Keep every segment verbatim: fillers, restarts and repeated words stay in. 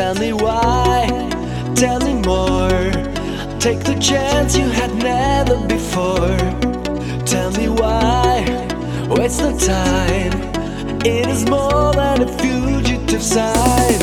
Tell me why, tell me more. Take the chance you had never before. Tell me why, waste no time. It is more than a fugitive sign.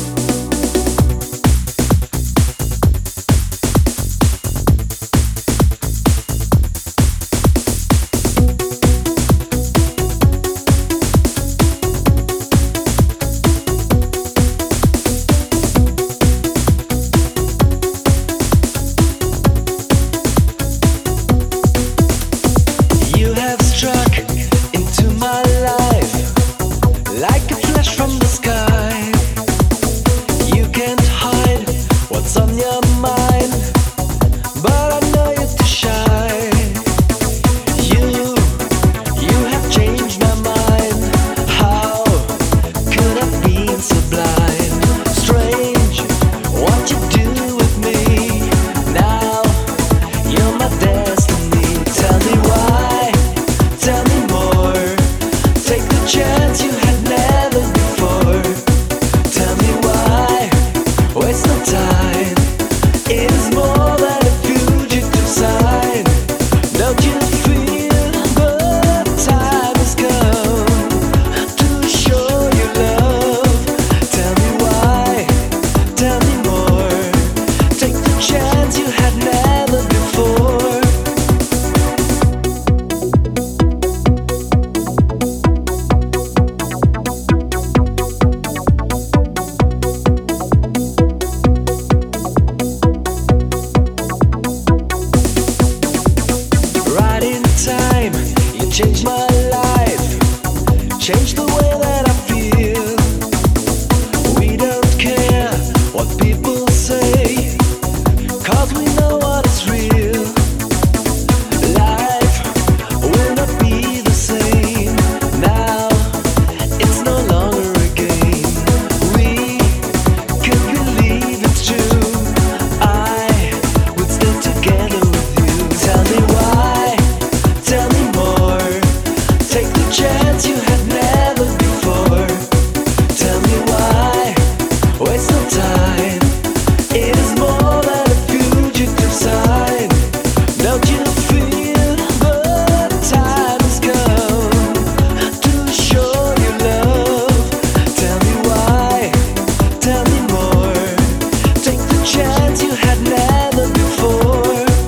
Like a flash from the sky, you can't hide what's on your mind, but I know you to shine. You, you have changed my mind. How could I be so blind? Strange what you do with me. Now you're my destiny. Tell me why, tell me more. Take the chance you had never before. Tell me why, waste no time. It is more than a fugitive sign. Don't you feel the time has come to show your love? Tell me why, tell me more. Take the chance you had never before. Change my life, change the way that I feel. We don't care what people say, 'cause we know what is real. Life will not be the same. Now it's no longer a game. We can believe it's true. I would stay together with you. Tell me why, tell me more. Take the chance you had never before. Tell me why, waste no time. It is more than a fugitive sign. Don't you feel the time has come to show your love? Tell me why, tell me more. Take the chance you had never before.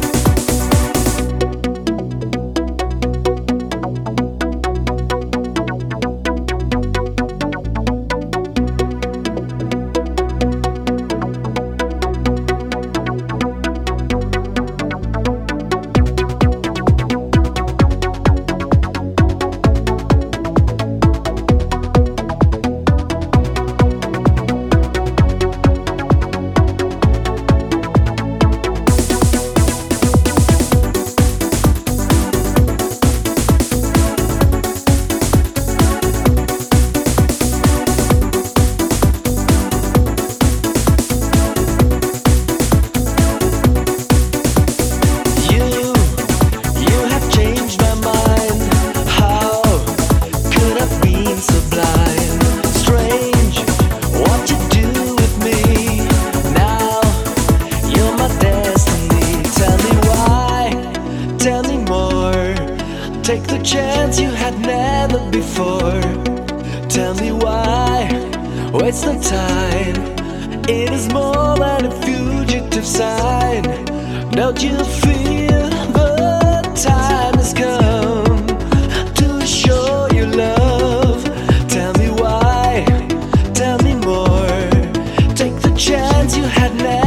Tell me more. Take the chance you had never before. Tell me why, waste no time. It is more than a fugitive sign. Don't you feel the time has come to show your love? Tell me why, tell me more. Take the chance you had never